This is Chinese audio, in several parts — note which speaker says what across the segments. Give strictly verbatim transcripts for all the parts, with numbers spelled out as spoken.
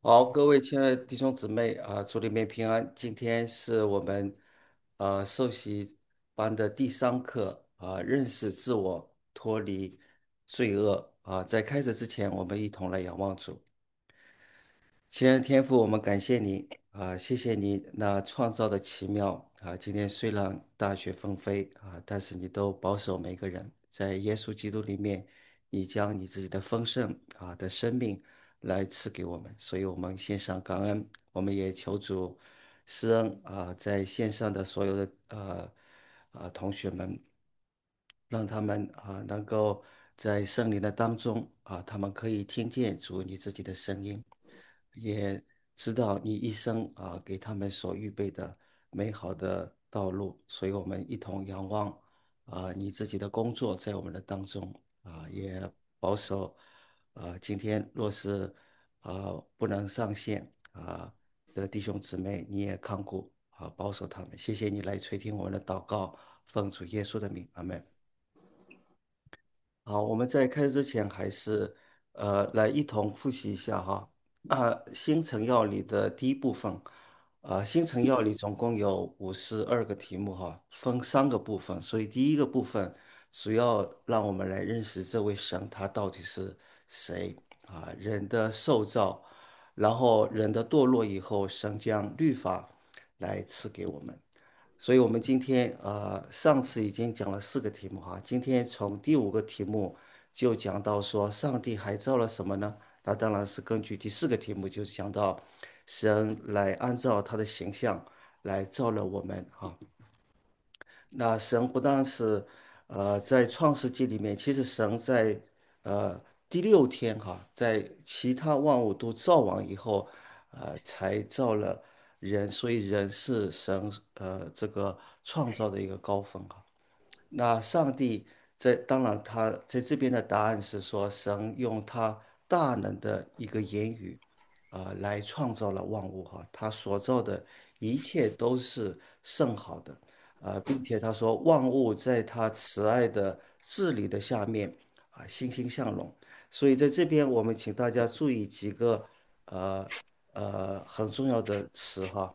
Speaker 1: 好，各位亲爱的弟兄姊妹啊，主里面平安。今天是我们呃受洗班的第三课啊，认识自我，脱离罪恶啊。在开始之前，我们一同来仰望主。亲爱的天父，我们感谢你啊，谢谢你那创造的奇妙啊。今天虽然大雪纷飞啊，但是你都保守每个人，在耶稣基督里面，你将你自己的丰盛啊的生命来赐给我们，所以我们献上感恩。我们也求主施恩啊，在线上的所有的呃呃同学们，让他们啊能够在圣灵的当中啊，他们可以听见主你自己的声音。也知道你一生啊给他们所预备的美好的道路，所以我们一同仰望啊你自己的工作在我们的当中啊，也保守啊今天若是啊不能上线啊的弟兄姊妹，你也看顾啊保守他们，谢谢你来垂听我们的祷告，奉主耶稣的名，阿门。好，我们在开始之前，还是呃来一同复习一下哈啊，新城要理的第一部分，啊，新城要理总共有五十二个题目哈，分三个部分，所以第一个部分主要让我们来认识这位神他到底是谁啊，人的受造，然后人的堕落以后，神将律法来赐给我们。所以，我们今天呃，上次已经讲了四个题目哈，今天从第五个题目就讲到说，上帝还造了什么呢？那当然是根据第四个题目，就是讲到神来按照他的形象来造了我们哈。那神不但是呃在创世纪里面，其实神在呃第六天哈，在其他万物都造完以后，呃才造了人，所以人是神呃这个创造的一个高峰哈。那上帝在，当然他在这边的答案是说，神用他大能的一个言语，啊、来创造了万物哈，他所造的一切都是甚好的，啊、并且他说万物在他慈爱的治理的下面啊、欣欣向荣。所以在这边我们请大家注意几个呃呃很重要的词哈。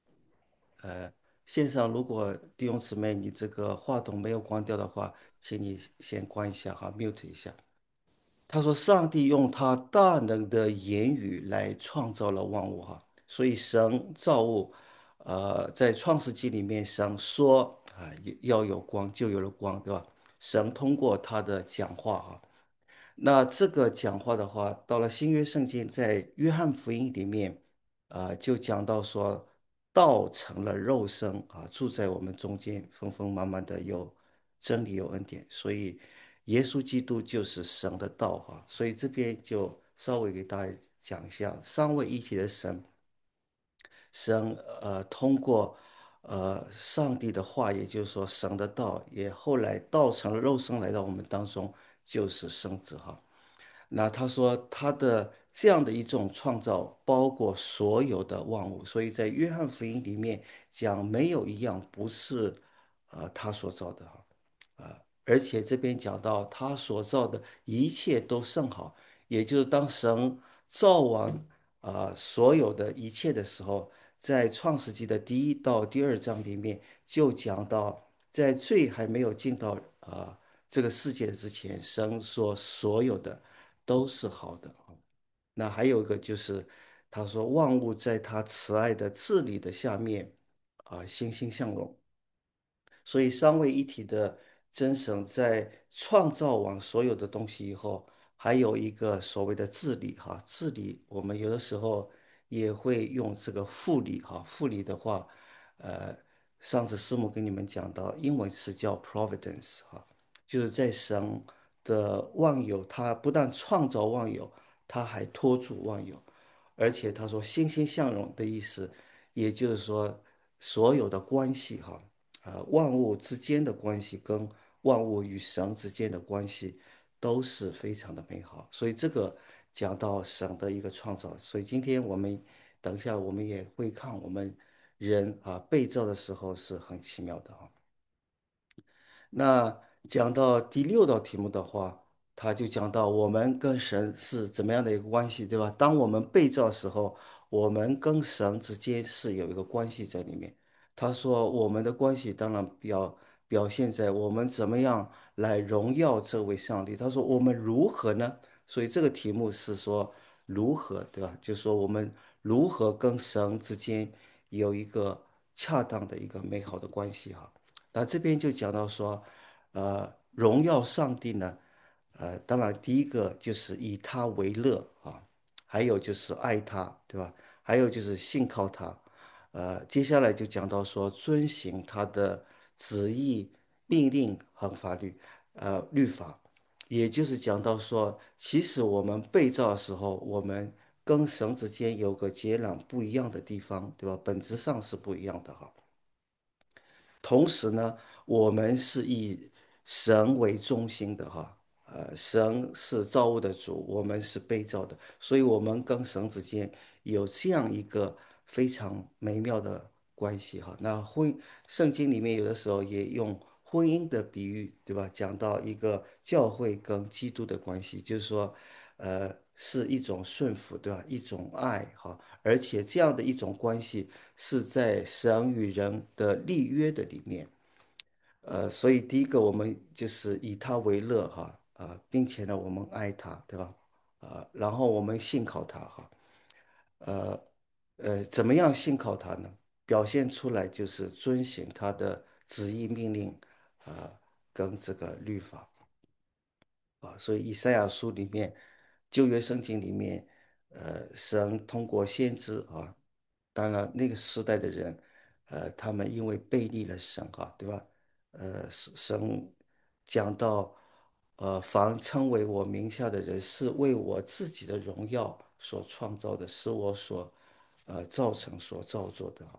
Speaker 1: 线上如果弟兄姊妹你这个话筒没有关掉的话，请你先关一下哈，mute 一下。他说，上帝用他大能的言语来创造了万物哈，所以神造物，呃，在创世纪里面，神说啊要有光，就有了光，对吧？神通过他的讲话哈，那这个讲话的话，到了新约圣经，在约翰福音里面，啊、就讲到说，道成了肉身啊，住在我们中间，丰丰满满的有真理有恩典，所以耶稣基督就是神的道哈、所以这边就稍微给大家讲一下，三位一体的神神呃通过呃上帝的话，也就是说神的道，也后来道成了肉身来到我们当中，就是圣子哈。那他说他的这样的一种创造包括所有的万物，所以在约翰福音里面讲没有一样不是呃他所造的哈。啊，而且这边讲到他所造的一切都甚好，也就是当神造完啊、所有的一切的时候，在创世纪的第一到第二章里面就讲到，在罪还没有进到啊、这个世界之前，神说所有的都是好的。那还有一个就是他说万物在他慈爱的治理的下面啊、欣欣向荣。所以三位一体的真神在创造完所有的东西以后，还有一个所谓的治理哈，治理我们有的时候也会用这个复理哈，复理的话，呃，上次师母跟你们讲到，英文是叫 providence 哈，就是在神的万有，他不但创造万有，他还托住万有。而且他说欣欣向荣的意思，也就是说所有的关系哈，啊，万物之间的关系跟万物与神之间的关系都是非常的美好。所以这个讲到神的一个创造，所以今天我们等一下我们也会看我们人啊被造的时候是很奇妙的哈。那讲到第六道题目的话， 他就讲到我们跟神是怎么样的一个关系，对吧？当我们被造的时候，我们跟神之间是有一个关系在里面。他说我们的关系当然表表现在我们怎么样来荣耀这位上帝。他说我们如何呢？所以这个题目是说如何，对吧？就是说我们如何跟神之间有一个恰当的一个美好的关系哈。那这边就讲到说，呃，荣耀上帝呢。呃，当然，第一个就是以他为乐啊，还有就是爱他，对吧？还有就是信靠他。呃，接下来就讲到说遵行他的旨意、命令和法律，呃，律法，也就是讲到说，其实我们被造的时候，我们跟神之间有个截然不一样的地方，对吧？本质上是不一样的哈。同时呢，我们是以神为中心的哈，呃，神是造物的主，我们是被造的，所以我们跟神之间有这样一个非常美妙的关系哈。那婚，圣经里面有的时候也用婚姻的比喻，对吧？讲到一个教会跟基督的关系，就是说，呃，是一种顺服，对吧？一种爱哈。而且这样的一种关系是在神与人的立约的里面，呃，所以第一个我们就是以他为乐哈，啊、并且呢我们爱他，对吧？啊、然后我们信靠他哈，呃呃，怎么样信靠他呢？表现出来就是遵循他的旨意命令，啊，跟这个律法。啊，所以以赛亚书里面，旧约圣经里面，呃，神通过先知啊，当然那个时代的人，呃，他们因为背逆了神哈，对吧？呃，神神讲到，呃，凡称为我名下的人，是为我自己的荣耀所创造的，是我所呃造成所造作的。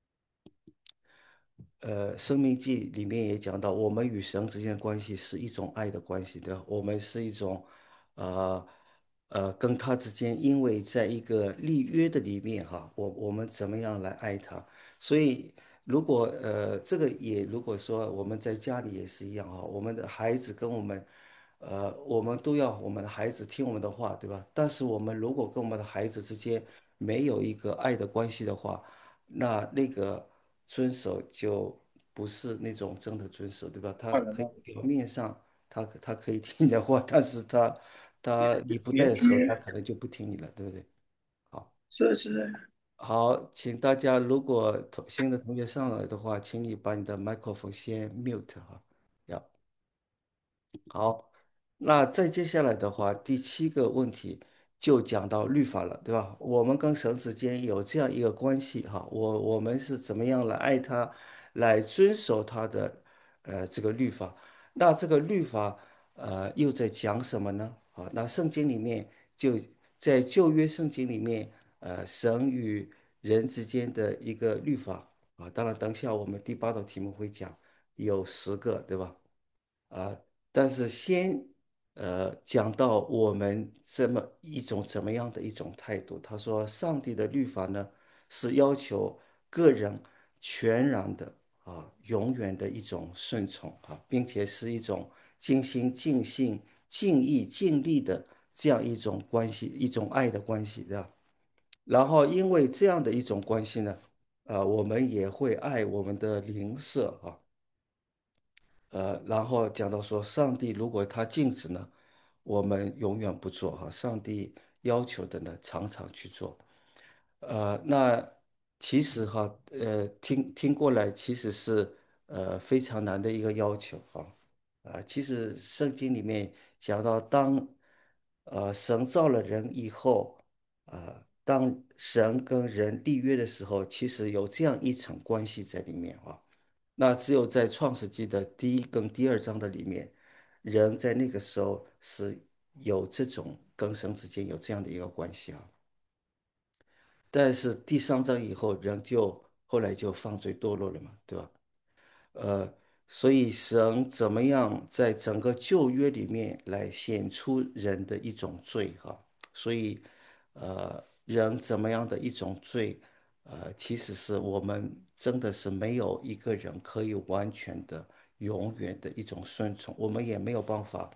Speaker 1: 呃，《生命记》里面也讲到，我们与神之间的关系是一种爱的关系，对吧？我们是一种，呃呃，跟他之间，因为在一个立约的里面，哈，我我们怎么样来爱他？所以，如果呃，这个也如果说我们在家里也是一样哈，我们的孩子跟我们，呃，我们都要我们的孩子听我们的话，对吧？但是我们如果跟我们的孩子之间没有一个爱的关系的话，那那个遵守就不是那种真的遵守，对吧？他可以表面上他他可以听你的话，但是他他你不在的时候，
Speaker 2: 原约
Speaker 1: 他可能就不听你了，对不对？好，
Speaker 2: 是是。
Speaker 1: 好，请大家如果同新的同学上来的话，请你把你的麦克风先 mute 哈。要。好，那再接下来的话，第七个问题就讲到律法了，对吧？我们跟神之间有这样一个关系哈，我我们是怎么样来爱他，来遵守他的呃这个律法？那这个律法呃又在讲什么呢？好，那圣经里面就在旧约圣经里面，呃，神与人之间的一个律法啊，当然等一下我们第八道题目会讲有十个，对吧？啊，但是先呃讲到我们这么一种怎么样的一种态度，他说上帝的律法呢是要求个人全然的啊永远的一种顺从啊，并且是一种尽心尽性尽意尽力的这样一种关系，一种爱的关系，对吧？然后因为这样的一种关系呢，呃，我们也会爱我们的邻舍啊。呃，然后讲到说，上帝如果他禁止呢，我们永远不做哈；上帝要求的呢，常常去做。呃，那其实哈，呃，听听过来其实是呃非常难的一个要求哈。啊，其实圣经里面讲到当，呃神造了人以后，呃，当神跟人立约的时候，其实有这样一层关系在里面哈。那只有在创世纪的第一跟第二章的里面，人在那个时候是有这种跟神之间有这样的一个关系啊。但是第三章以后，人就后来就犯罪堕落了嘛，对吧？呃，所以神怎么样在整个旧约里面来显出人的一种罪哈？所以，呃，人怎么样的一种罪，呃，其实是我们真的是没有一个人可以完全的、永远的一种顺从，我们也没有办法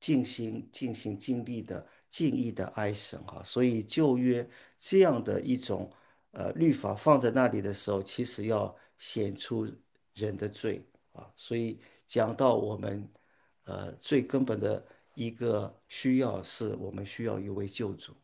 Speaker 1: 尽心尽心尽力的尽意的爱神哈。所以旧约这样的一种呃律法放在那里的时候，其实要显出人的罪啊。所以讲到我们呃最根本的一个需要，是我们需要一位救主。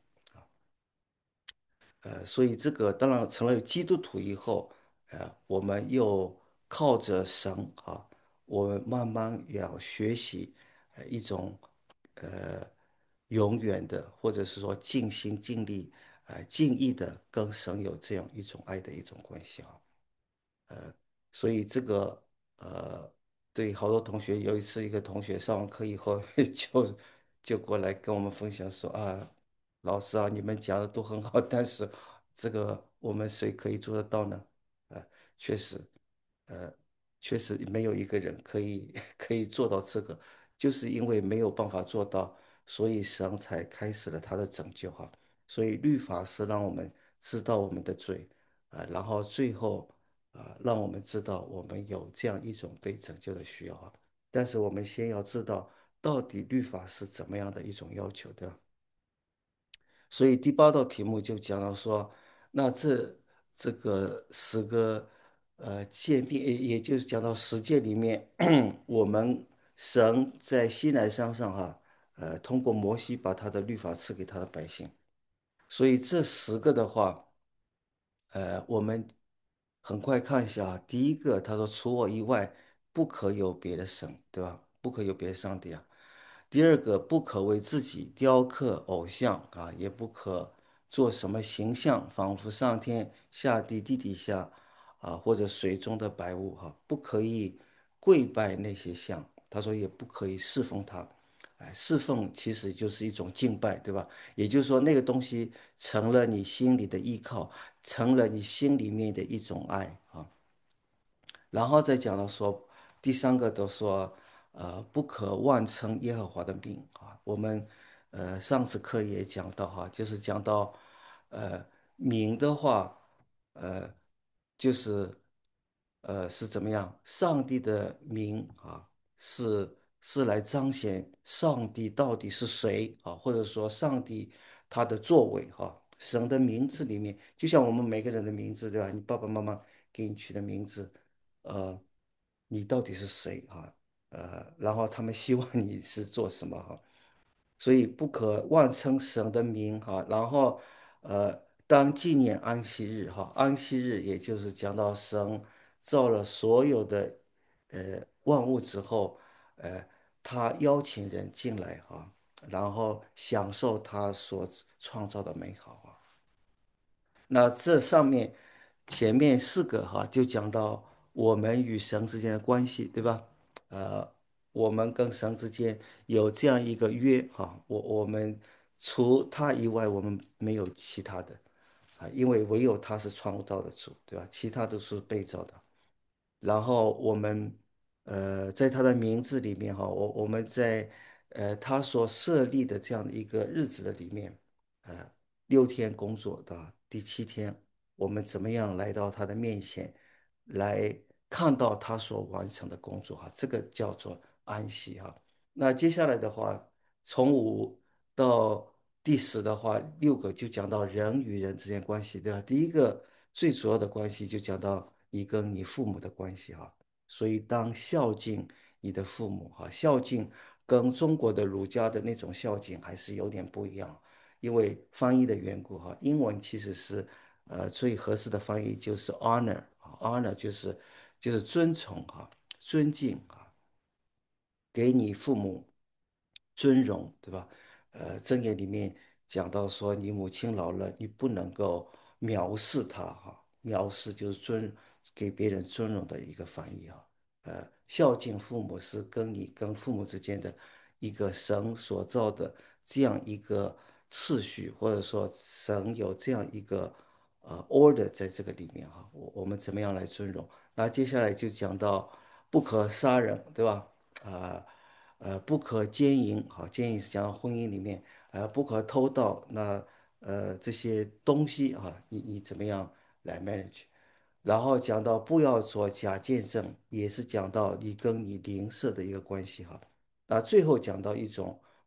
Speaker 1: 呃，所以这个当然成了基督徒以后，呃，我们又靠着神啊，我们慢慢也要学习呃一种呃永远的，或者是说尽心尽力、呃尽意的跟神有这样一种爱的一种关系啊。所以这个呃，对好多同学，有一次一个同学上完课以后就就过来跟我们分享说啊，老师啊，你们讲的都很好，但是这个我们谁可以做得到呢？啊，确实，呃，确实没有一个人可以可以做到这个，就是因为没有办法做到，所以神才开始了他的拯救哈。所以律法是让我们知道我们的罪。啊，然后最后啊，让我们知道我们有这样一种被拯救的需要啊。但是我们先要知道到底律法是怎么样的一种要求，对吧？所以第八道题目就讲到说，那这这个十个呃诫命，也也就是讲到十诫里面，我们神在西乃山上哈，呃，通过摩西把他的律法赐给他的百姓。所以这十个的话。呃，我们很快看一下啊。第一个，他说除我以外，不可有别的神，对吧？不可有别的上帝啊。第二个，不可为自己雕刻偶像啊，也不可做什么形象，仿佛上天下地地底下啊，或者水中的百物哈、不可以跪拜那些像。他说也不可以侍奉他。哎，侍奉其实就是一种敬拜，对吧？也就是说，那个东西成了你心里的依靠，成了你心里面的一种爱啊。然后再讲到说，第三个都说，呃，不可妄称耶和华的名啊。我们呃上次课也讲到哈，就是讲到，呃，名的话，呃，就是呃是怎么样？上帝的名啊，是是来彰显上帝到底是谁啊，或者说上帝他的作为哈。神的名字里面，就像我们每个人的名字，对吧？你爸爸妈妈给你取的名字。呃，你到底是谁啊？呃，然后他们希望你是做什么哈？所以不可妄称神的名哈。然后呃，当纪念安息日哈。安息日也就是讲到神造了所有的呃万物之后，呃，他邀请人进来哈，然后享受他所创造的美好啊。那这上面前面四个哈，就讲到我们与神之间的关系，对吧？呃，我们跟神之间有这样一个约哈，我我们除他以外，我们没有其他的啊，因为唯有他是创造的主，对吧？其他都是被造的。然后我们呃，在他的名字里面哈，我我们在呃他所设立的这样的一个日子的里面，呃，六天工作的第七天，我们怎么样来到他的面前，来看到他所完成的工作哈，这个叫做安息哈。那接下来的话，从五到第十的话，六个就讲到人与人之间关系，对吧？第一个最主要的关系就讲到你跟你父母的关系哈。所以当孝敬你的父母哈，孝敬跟中国的儒家的那种孝敬还是有点不一样，因为翻译的缘故哈。英文其实是呃最合适的翻译就是 honor 啊，honor 就是就是尊崇哈，尊敬啊。给你父母尊荣，对吧？呃，箴言里面讲到说，你母亲老了，你不能够藐视她，哈，藐视就是尊，给别人尊荣的一个翻译哈。呃，孝敬父母是跟你跟父母之间的一个神所造的这样一个次序，或者说神有这样一个呃 order 在这个里面哈。我我们怎么样来尊荣？那接下来就讲到不可杀人，对吧？啊、呃，不可奸淫，好，奸淫是讲到婚姻里面，呃，不可偷盗，那呃这些东西啊，你你怎么样来 manage？然后讲到不要做假见证，也是讲到你跟你邻舍的一个关系哈。那最后讲到一种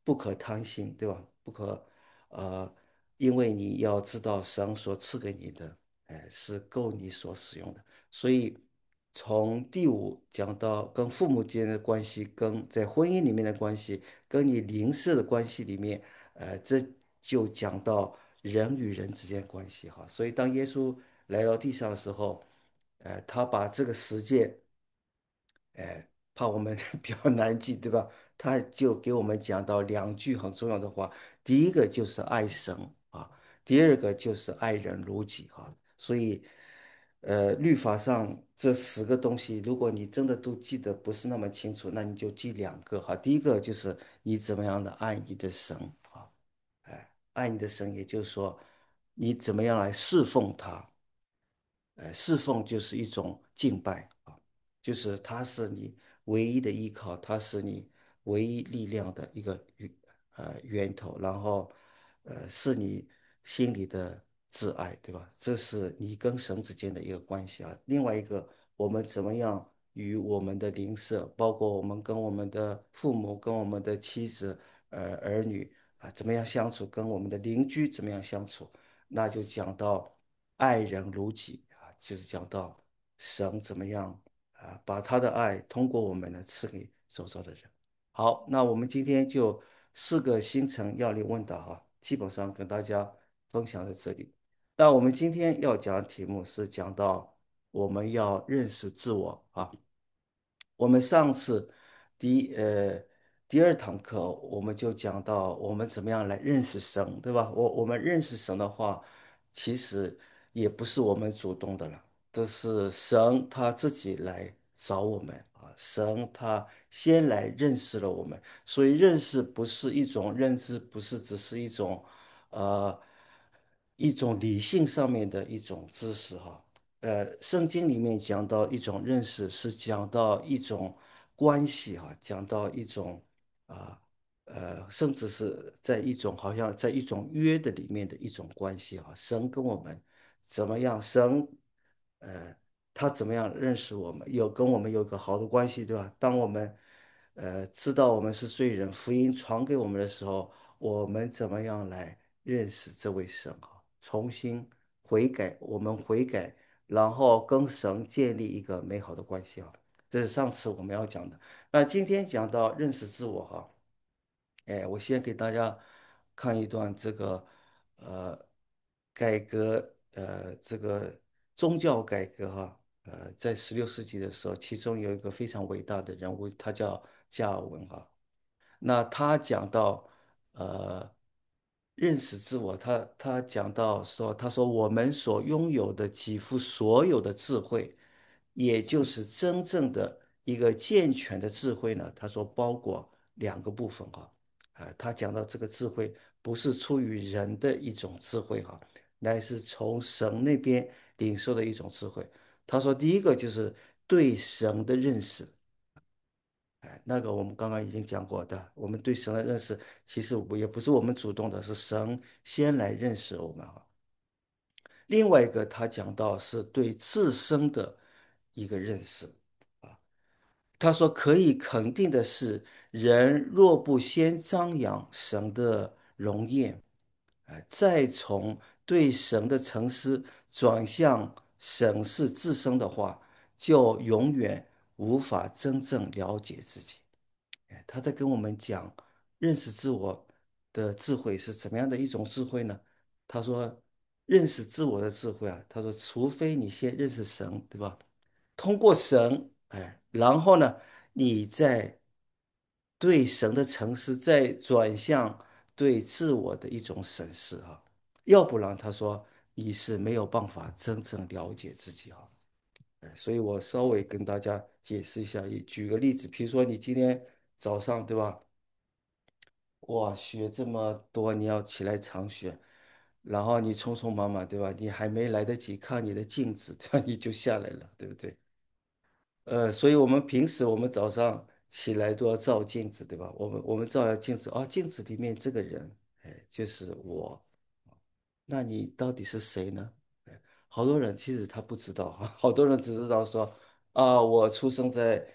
Speaker 1: 不可贪心，对吧？不可呃，因为你要知道神所赐给你的，哎，是够你所使用的。所以从第五讲到跟父母之间的关系，跟在婚姻里面的关系，跟你邻舍的关系里面，呃，这就讲到人与人之间的关系哈。所以当耶稣来到地上的时候，呃，他把这个十诫。哎，怕我们比较难记，对吧？他就给我们讲到两句很重要的话，第一个就是爱神啊，第二个就是爱人如己哈。所以，呃，律法上这十个东西，如果你真的都记得不是那么清楚，那你就记两个哈。第一个就是你怎么样的爱你的神啊，哎，爱你的神，也就是说你怎么样来侍奉他。呃，侍奉就是一种敬拜啊，就是它是你唯一的依靠，它是你唯一力量的一个源呃源头，然后呃是你心里的挚爱，对吧？这是你跟神之间的一个关系啊。另外一个，我们怎么样与我们的邻舍，包括我们跟我们的父母、跟我们的妻子、呃儿女啊，怎么样相处，跟我们的邻居怎么样相处。那就讲到爱人如己啊，就是讲到神怎么样啊，把他的爱通过我们呢赐给周遭的人。好，那我们今天就四个星辰要领问答哈，基本上跟大家分享在这里。那我们今天要讲的题目是讲到我们要认识自我啊。我们上次第一呃第二堂课我们就讲到我们怎么样来认识神，对吧？我我们认识神的话，其实也不是我们主动的了，这是神他自己来找我们啊，神他先来认识了我们，所以认识不是一种认知，不是只是一种呃一种理性上面的一种知识哈。呃，圣经里面讲到一种认识，是讲到一种关系哈，讲到一种啊呃，甚至是在一种好像在一种约的里面的一种关系哈。神跟我们怎么样？神呃，他怎么样认识我们？有跟我们有个好的关系，对吧？当我们呃知道我们是罪人，福音传给我们的时候，我们怎么样来认识这位神哈？重新悔改，我们悔改。然后跟神建立一个美好的关系啊，这是上次我们要讲的。那今天讲到认识自我哈，哎，我先给大家看一段这个呃改革呃这个宗教改革哈，呃，在十六世纪的时候，其中有一个非常伟大的人物，他叫加尔文哈。那他讲到，呃，认识自我，他他讲到说，他说我们所拥有的几乎所有的智慧，也就是真正的一个健全的智慧呢，他说包括两个部分哈，呃，他讲到这个智慧不是出于人的一种智慧哈，乃是从神那边领受的一种智慧。他说第一个就是对神的认识。哎，那个我们刚刚已经讲过的，我们对神的认识，其实我也不是我们主动的，是神先来认识我们哈。另外一个，他讲到是对自身的一个认识啊。他说可以肯定的是，人若不先张扬神的容颜，哎，再从对神的沉思转向审视自身的话，就永远无法真正了解自己。哎，他在跟我们讲认识自我的智慧是怎么样的一种智慧呢？他说，认识自我的智慧啊，他说，除非你先认识神，对吧？通过神，哎，然后呢，你再对神的诚实，再转向对自我的一种审视哈，要不然他说你是没有办法真正了解自己哈。哎，所以我稍微跟大家解释一下，也举个例子，比如说你今天早上对吧？哇，雪这么多，你要起来长雪，然后你匆匆忙忙对吧？你还没来得及看你的镜子，对吧？你就下来了，对不对？呃，所以我们平时我们早上起来都要照镜子，对吧？我们我们照下镜子，哦，镜子里面这个人，哎，就是我。那你到底是谁呢？哎好多人其实他不知道，好多人只知道说啊，我出生在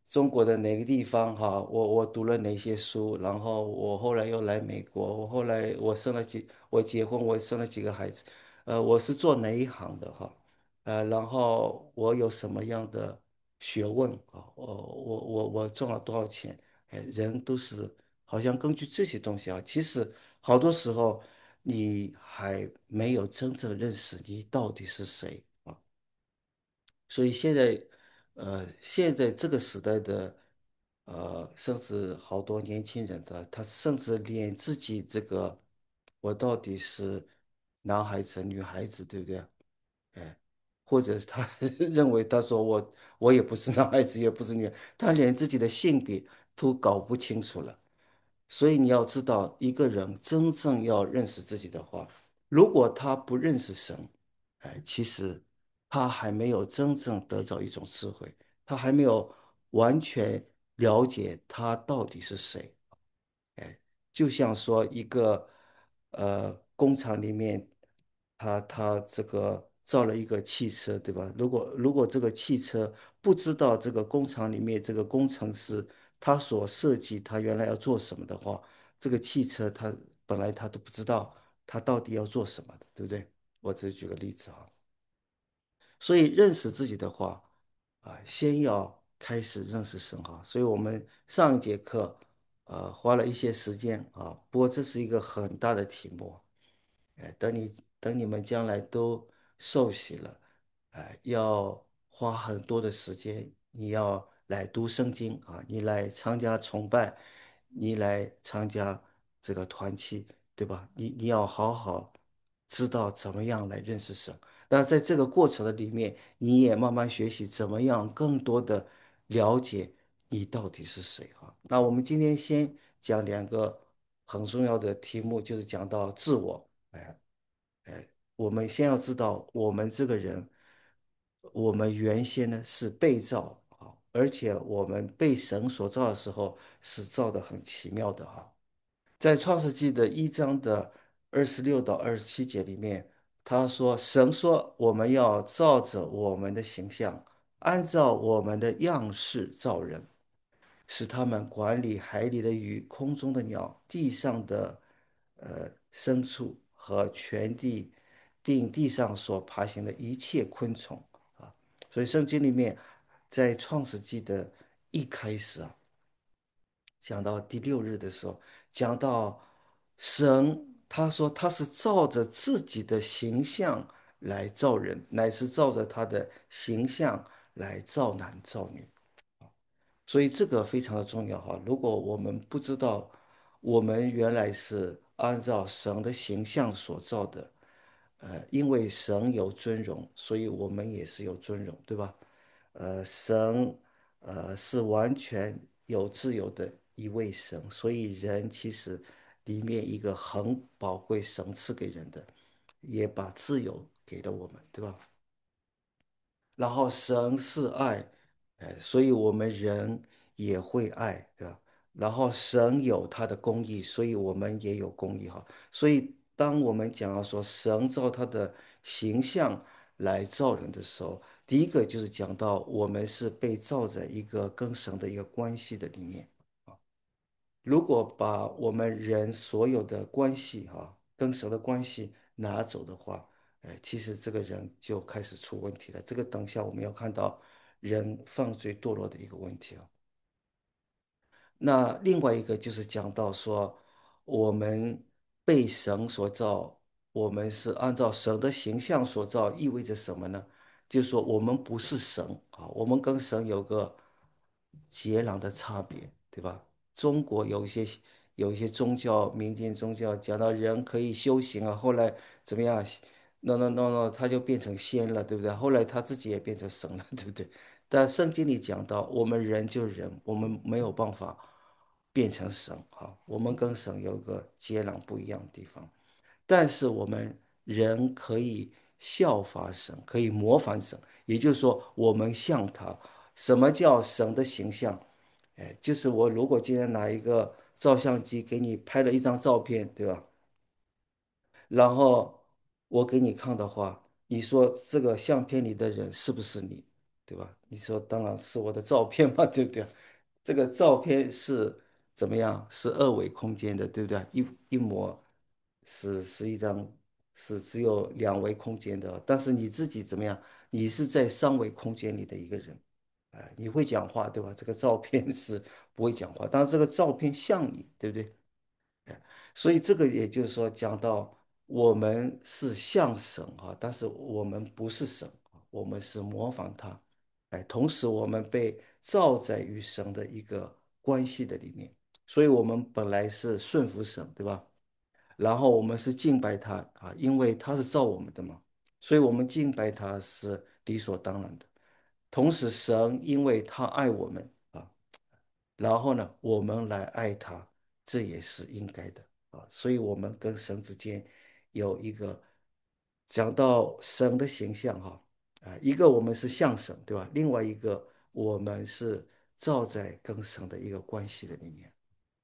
Speaker 1: 中国的哪个地方哈，我我读了哪些书，然后我后来又来美国，我后来我生了几，我结婚，我生了几个孩子，呃，我是做哪一行的哈，呃，然后我有什么样的学问啊，我我我我赚了多少钱，哎，人都是好像根据这些东西啊，其实好多时候你还没有真正认识你到底是谁啊。所以现在，呃，现在这个时代的，呃，甚至好多年轻人的，他甚至连自己这个，我到底是男孩子、女孩子，对不对？哎，或者是他认为他说我我也不是男孩子，也不是女孩，他连自己的性别都搞不清楚了。所以你要知道，一个人真正要认识自己的话，如果他不认识神，哎，其实他还没有真正得到一种智慧，他还没有完全了解他到底是谁。哎，就像说一个呃工厂里面，他他这个造了一个汽车，对吧？如果如果这个汽车不知道这个工厂里面这个工程师他所设计他原来要做什么的话，这个汽车他本来他都不知道他到底要做什么的，对不对？我只是举个例子哈。所以认识自己的话，啊，先要开始认识神哈。所以我们上一节课，呃，花了一些时间啊，不过这是一个很大的题目。哎，等你等你们将来都受洗了，哎，要花很多的时间，你要来读圣经啊，你来参加崇拜，你来参加这个团契，对吧？你你要好好知道怎么样来认识神。那在这个过程的里面，你也慢慢学习怎么样更多的了解你到底是谁哈。那我们今天先讲两个很重要的题目，就是讲到自我。哎哎，我们先要知道，我们这个人，我们原先呢是被造啊，而且我们被神所造的时候是造的很奇妙的哈。在创世纪的一章的二十六到二十七节里面，他说：“神说，我们要照着我们的形象，按照我们的样式造人。”使他们管理海里的鱼、空中的鸟、地上的呃牲畜和全地，并地上所爬行的一切昆虫啊。所以圣经里面在创世纪的一开始啊，讲到第六日的时候，讲到神，他说他是照着自己的形象来造人，乃是照着他的形象来造男造女。所以这个非常的重要哈。如果我们不知道我们原来是按照神的形象所造的，呃，因为神有尊荣，所以我们也是有尊荣，对吧？呃，神呃是完全有自由的一位神，所以人其实里面一个很宝贵神赐给人的，也把自由给了我们，对吧？然后神是爱，哎，所以我们人也会爱，对吧？然后神有他的公义，所以我们也有公义哈。所以当我们讲到说神照他的形象来造人的时候，第一个就是讲到我们是被造在一个跟神的一个关系的里面。如果把我们人所有的关系哈、跟神的关系拿走的话，哎，其实这个人就开始出问题了。这个等下我们要看到人犯罪堕落的一个问题啊。那另外一个就是讲到说，我们被神所造，我们是按照神的形象所造，意味着什么呢？就是说我们不是神啊，我们跟神有个截然的差别，对吧？中国有一些有一些宗教，民间宗教讲到人可以修行啊，后来怎么样？no no no no，他就变成仙了，对不对？后来他自己也变成神了，对不对？但圣经里讲到，我们人就是人，我们没有办法变成神，哈，我们跟神有个截然不一样的地方。但是我们人可以效法神，可以模仿神，也就是说，我们像他。什么叫神的形象？哎，就是我如果今天拿一个照相机给你拍了一张照片，对吧？然后我给你看的话，你说这个相片里的人是不是你？ 对吧？你说当然是我的照片嘛，对不对？这个照片是怎么样？是二维空间的，对不对？一一模是是一张是只有两维空间的，但是你自己怎么样？你是在三维空间里的一个人，哎，你会讲话，对吧？这个照片是不会讲话，当然这个照片像你，对不对？所以这个也就是说，讲到我们是像神啊，但是我们不是神啊，我们是模仿他，哎，同时我们被造在与神的一个关系的里面，所以我们本来是顺服神，对吧？然后我们是敬拜他啊，因为他是造我们的嘛，所以我们敬拜他是理所当然的。同时，神因为他爱我们啊。然后呢，我们来爱他，这也是应该的啊。所以，我们跟神之间有一个讲到神的形象哈啊，一个我们是像神，对吧？另外一个我们是照在跟神的一个关系的里面。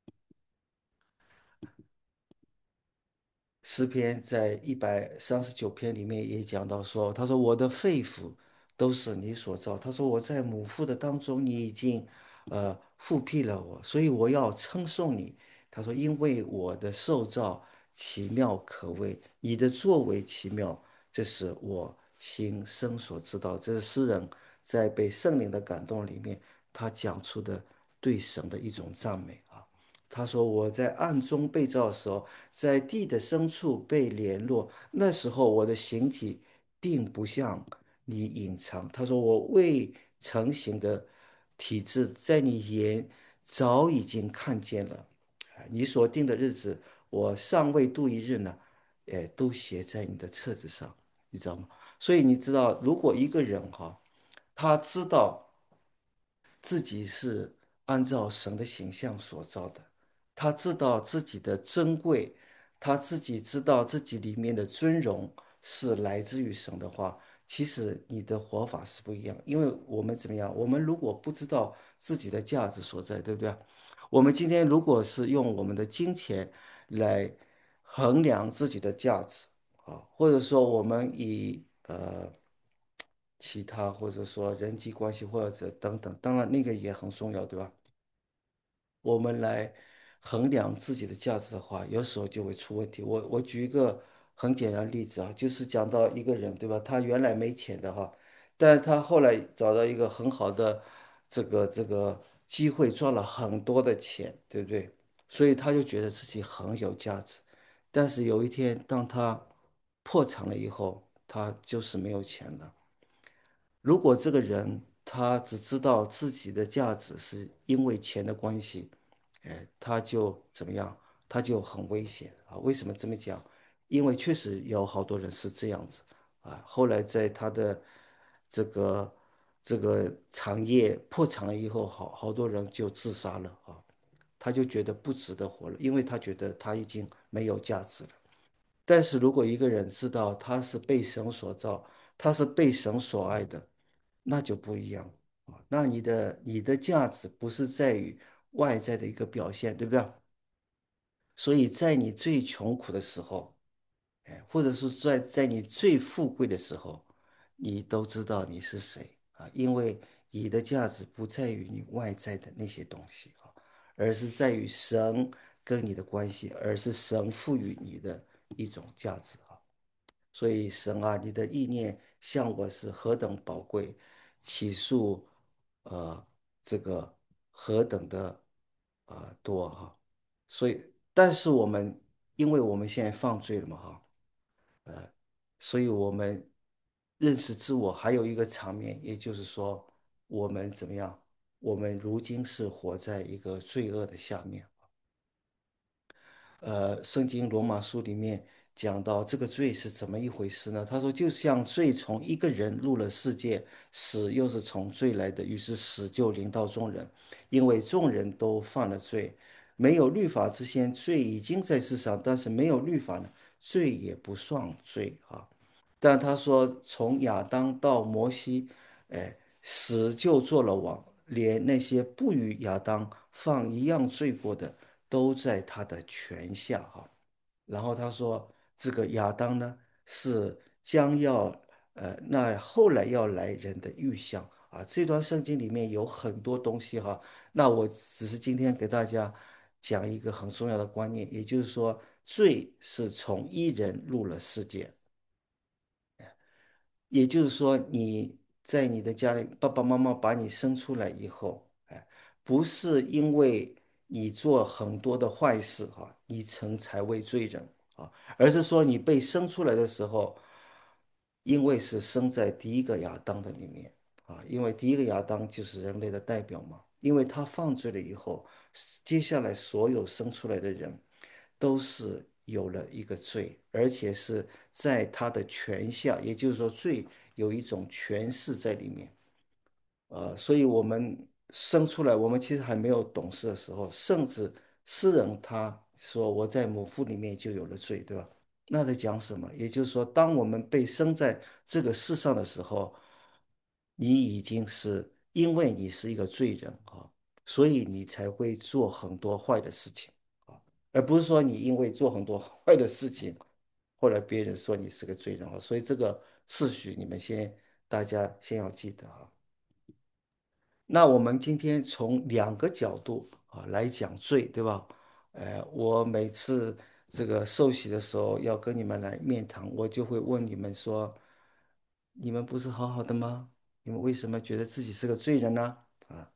Speaker 1: 诗篇在一百三十九篇里面也讲到说，他说我的肺腑都是你所造，他说我在母腹的当中，你已经呃复辟了我，所以我要称颂你。他说因为我的受造奇妙可畏，你的作为奇妙，这是我心生所知道。这是诗人在被圣灵的感动里面，他讲出的对神的一种赞美啊。他说：“我在暗中被造的时候，在地的深处被联络，那时候我的形体并不像你隐藏。”他说：“我未成形的体质，在你眼早已经看见了。啊你所定的日子，我尚未度一日呢，哎，都写在你的册子上，你知道吗？所以你知道，如果一个人哈，他知道。”自己是按照神的形象所造的，他知道自己的珍贵，他自己知道自己里面的尊荣是来自于神的话，其实你的活法是不一样。因为我们怎么样？我们如果不知道自己的价值所在，对不对？我们今天如果是用我们的金钱来衡量自己的价值，啊，或者说我们以呃其他或者说人际关系或者等等，当然那个也很重要，对吧？我们来衡量自己的价值的话，有时候就会出问题。我我举一个很简单的例子啊，就是讲到一个人，对吧？他原来没钱的哈，但是他后来找到一个很好的这个这个机会，赚了很多的钱，对不对？所以他就觉得自己很有价值。但是有一天，当他破产了以后，他就是没有钱了。如果这个人他只知道自己的价值是因为钱的关系，哎，他就怎么样？他就很危险啊！为什么这么讲？因为确实有好多人是这样子啊。后来在他的这个这个产业破产了以后，好好多人就自杀了啊。他就觉得不值得活了，因为他觉得他已经没有价值了。但是如果一个人知道他是被神所造，他是被神所爱的，那就不一样啊。那你的你的价值不是在于外在的一个表现，对不对？所以在你最穷苦的时候，哎，或者是在在你最富贵的时候，你都知道你是谁啊，因为你的价值不在于你外在的那些东西啊，而是在于神跟你的关系，而是神赋予你的一种价值啊。所以神啊，你的意念向我是何等宝贵，起诉呃这个何等的呃多哈。所以，但是我们因为我们现在犯罪了嘛哈，所以我们认识自我还有一个场面，也就是说，我们怎么样？我们如今是活在一个罪恶的下面。呃，圣经罗马书里面讲到这个罪是怎么一回事呢？他说，就像罪从一个人入了世界，死又是从罪来的，于是死就临到众人，因为众人都犯了罪。没有律法之前，罪已经在世上，但是没有律法呢，罪也不算罪啊。但他说，从亚当到摩西，哎，死就做了王，连那些不与亚当犯一样罪过的，都在他的权下哈。然后他说，这个亚当呢，是将要呃，那后来要来人的预象， 啊。这段圣经里面有很多东西哈，那我只是今天给大家讲一个很重要的观念，也就是说，罪是从一人入了世界。也就是说，你在你的家里，爸爸妈妈把你生出来以后，哎，不是因为你做很多的坏事哈，你曾才为罪人啊，而是说你被生出来的时候，因为是生在第一个亚当的里面啊，因为第一个亚当就是人类的代表嘛，因为他犯罪了以后，接下来所有生出来的人都是有了一个罪，而且是在他的权下，也就是说罪有一种权势在里面。呃，所以我们生出来，我们其实还没有懂事的时候，甚至诗人他说我在母腹里面就有了罪，对吧？那在讲什么？也就是说，当我们被生在这个世上的时候，你已经是因为你是一个罪人啊，所以你才会做很多坏的事情啊，而不是说你因为做很多坏的事情，后来别人说你是个罪人啊。所以这个次序你们先大家先要记得啊。那我们今天从两个角度啊来讲罪，对吧？呃，我每次这个受洗的时候要跟你们来面谈，我就会问你们说：你们不是好好的吗？你们为什么觉得自己是个罪人呢？啊，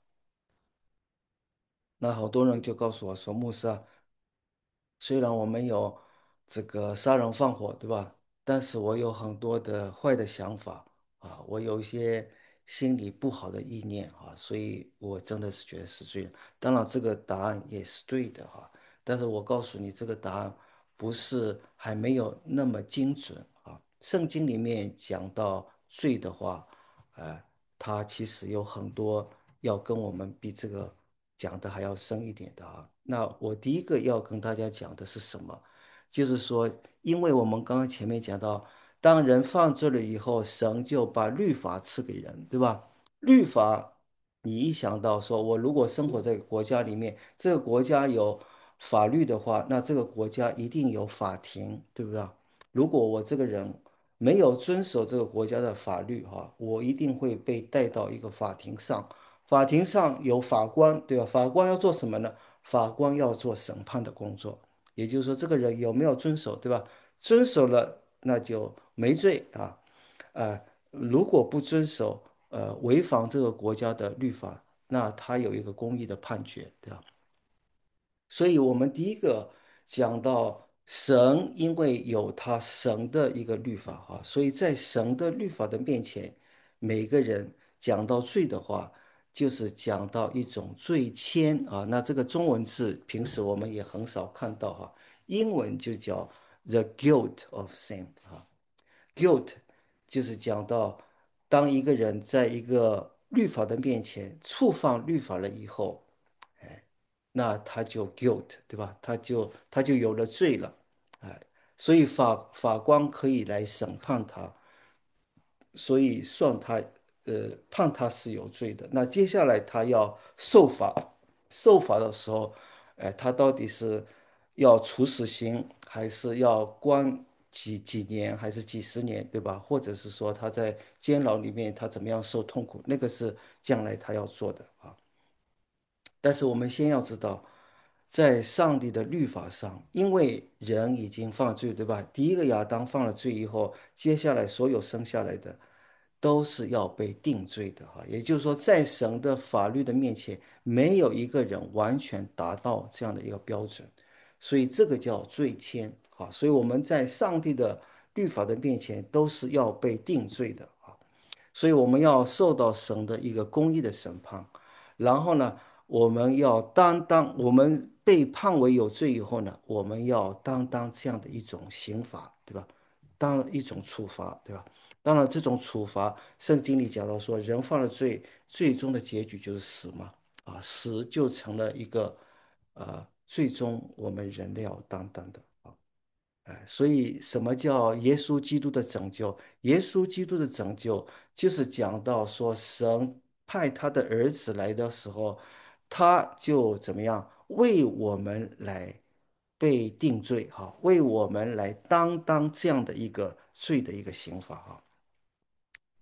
Speaker 1: 那好多人就告诉我说：牧师啊，虽然我没有这个杀人放火，对吧？但是我有很多的坏的想法啊，我有一些心里不好的意念啊，所以我真的是觉得是罪人。当然，这个答案也是对的哈，但是我告诉你，这个答案不是还没有那么精准啊。圣经里面讲到罪的话，呃，它其实有很多要跟我们比这个讲的还要深一点的啊。那我第一个要跟大家讲的是什么？就是说，因为我们刚刚前面讲到，当人犯罪了以后，神就把律法赐给人，对吧？律法，你一想到说，我如果生活在国家里面，这个国家有法律的话，那这个国家一定有法庭，对不对？如果我这个人没有遵守这个国家的法律，哈，我一定会被带到一个法庭上，法庭上有法官，对吧？法官要做什么呢？法官要做审判的工作，也就是说，这个人有没有遵守，对吧？遵守了，那就没罪啊。呃，如果不遵守，呃，违反这个国家的律法，那他有一个公义的判决，对吧？所以，我们第一个讲到神，因为有他神的一个律法哈，所以在神的律法的面前，每个人讲到罪的话，就是讲到一种罪愆啊。那这个中文字平时我们也很少看到哈，英文就叫 the guilt of sin 啊。guilt 就是讲到当一个人在一个律法的面前触犯律法了以后。那他就 guilt，对吧？他就他就有了罪了，哎，所以法法官可以来审判他，所以算他呃判他是有罪的。那接下来他要受罚，受罚的时候，哎，他到底是要处死刑，还是要关几几年，还是几十年，对吧？或者是说他在监牢里面他怎么样受痛苦，那个是将来他要做的啊。但是我们先要知道，在上帝的律法上，因为人已经犯罪，对吧？第一个亚当犯了罪以后，接下来所有生下来的都是要被定罪的哈。也就是说，在神的法律的面前，没有一个人完全达到这样的一个标准，所以这个叫罪愆啊。所以我们在上帝的律法的面前，都是要被定罪的啊。所以我们要受到神的一个公义的审判，然后呢，我们要担当，我们被判为有罪以后呢，我们要担当这样的一种刑罚，对吧？当一种处罚，对吧？当然，这种处罚，圣经里讲到说，人犯了罪，最终的结局就是死嘛，啊，死就成了一个，呃，最终我们人类要担当的。哎，所以什么叫耶稣基督的拯救？耶稣基督的拯救就是讲到说，神派他的儿子来的时候，他就怎么样为我们来被定罪，哈，为我们来担当这样的一个罪的一个刑罚，哈。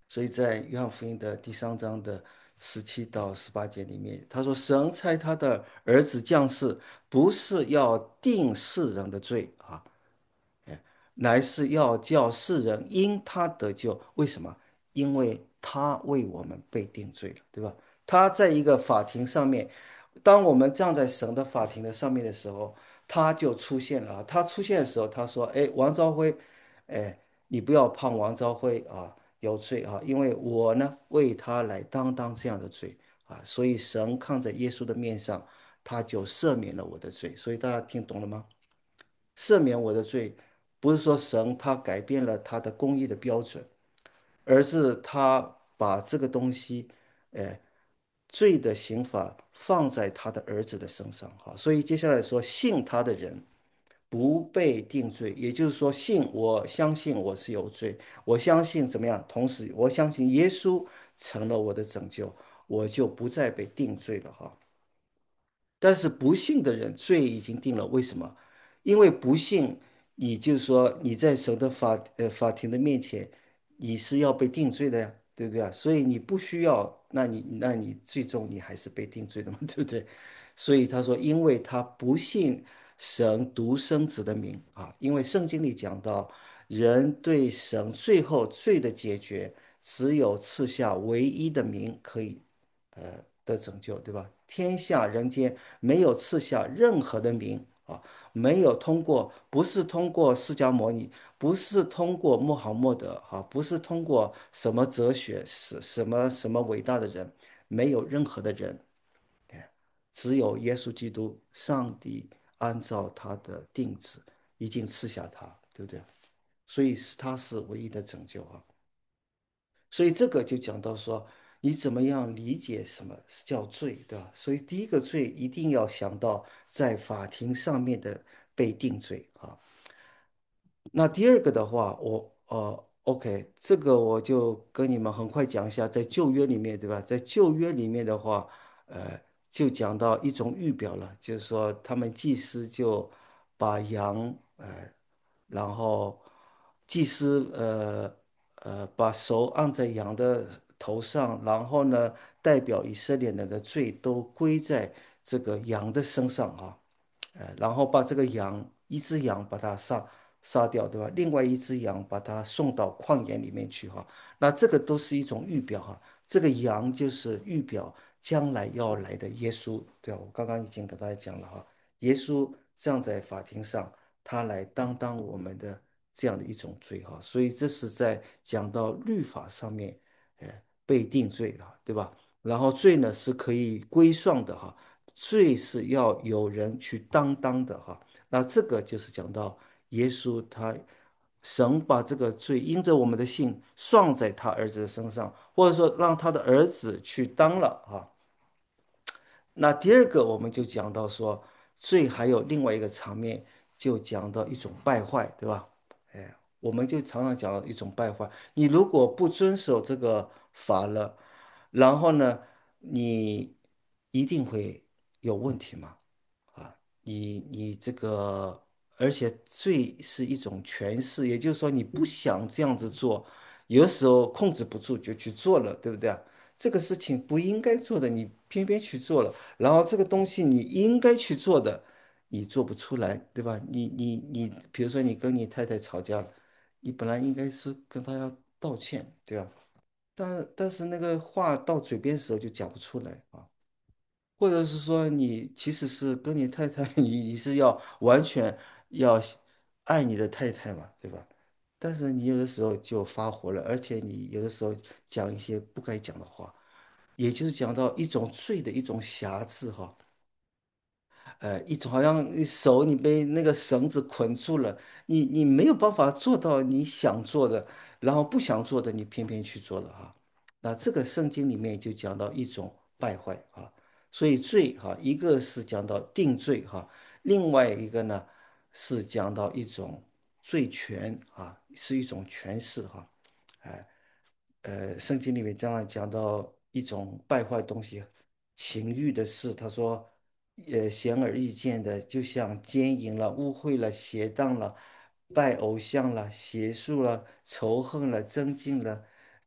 Speaker 1: 所以在约翰福音的第三章的十七到十八节里面，他说：“神差他的儿子降世，不是要定世人的罪啊，乃是要叫世人因他得救。为什么？因为他为我们被定罪了，对吧？他在一个法庭上面，当我们站在神的法庭的上面的时候，他就出现了啊。他出现的时候，他说：“哎，王昭辉，哎，你不要判王昭辉啊有罪啊，因为我呢为他来担当这样的罪啊，所以神看在耶稣的面上，他就赦免了我的罪。所以大家听懂了吗？”赦免我的罪，不是说神他改变了他的公义的标准，而是他把这个东西，哎，罪的刑罚放在他的儿子的身上。哈，所以接下来说，信他的人不被定罪，也就是说，信我相信我是有罪，我相信怎么样？同时，我相信耶稣成了我的拯救，我就不再被定罪了。哈。但是不信的人罪已经定了，为什么？因为不信，你就说你在神的法呃法庭的面前，你是要被定罪的呀，对不对啊？所以你不需要，那你那你最终你还是被定罪的嘛，对不对？所以他说，因为他不信神独生子的名啊，因为圣经里讲到，人对神最后罪的解决，只有赐下唯一的名可以。呃的拯救，对吧？天下人间没有赐下任何的名啊，没有通过，不是通过释迦牟尼，不是通过穆罕默德，哈、不是通过什么哲学，是什么什么伟大的人，没有任何的人，哎只有耶稣基督，上帝按照他的定旨已经赐下他，对不对？所以是他是唯一的拯救啊。所以这个就讲到说，你怎么样理解什么是叫罪，对吧？所以第一个罪一定要想到在法庭上面的被定罪啊。那第二个的话，我呃，OK，这个我就跟你们很快讲一下，在旧约里面，对吧？在旧约里面的话，呃，就讲到一种预表了，就是说他们祭司就把羊，呃，然后祭司呃呃把手按在羊的头上，然后呢，代表以色列人的罪都归在这个羊的身上啊。呃，然后把这个羊，一只羊把它杀杀掉，对吧？另外一只羊把它送到旷野里面去哈。那这个都是一种预表哈。这个羊就是预表将来要来的耶稣，对吧？我刚刚已经给大家讲了哈，耶稣站在法庭上，他来担当我们的这样的一种罪哈。所以这是在讲到律法上面，呃，被定罪了，对吧？然后罪呢是可以归算的哈。罪是要有人去担当的哈。那这个就是讲到耶稣他神把这个罪因着我们的信算在他儿子的身上，或者说让他的儿子去当了哈。那第二个我们就讲到说，罪还有另外一个场面，就讲到一种败坏，对吧？哎，我们就常常讲到一种败坏。你如果不遵守这个法了，然后呢，你一定会有问题嘛。啊，你你这个，而且罪是一种权势，也就是说你不想这样子做，有的时候控制不住就去做了，对不对啊？这个事情不应该做的，你偏偏去做了，然后这个东西你应该去做的，你做不出来，对吧？你你你，比如说你跟你太太吵架了，你本来应该是跟她要道歉，对吧？但但是那个话到嘴边的时候就讲不出来啊。或者是说你其实是跟你太太，你你是要完全要爱你的太太嘛，对吧？但是你有的时候就发火了，而且你有的时候讲一些不该讲的话，也就是讲到一种罪的一种瑕疵哈。呃，一种好像你手你被那个绳子捆住了，你你没有办法做到你想做的，然后不想做的你偏偏去做了哈。那这个圣经里面就讲到一种败坏哈，所以罪哈，一个是讲到定罪哈，另外一个呢是讲到一种罪权啊，是一种权势哈。哎，呃，圣经里面这样讲到一种败坏东西，情欲的事，他说，呃，显而易见的，就像奸淫了、污秽了、邪荡了、拜偶像了、邪术了、仇恨了、增进了、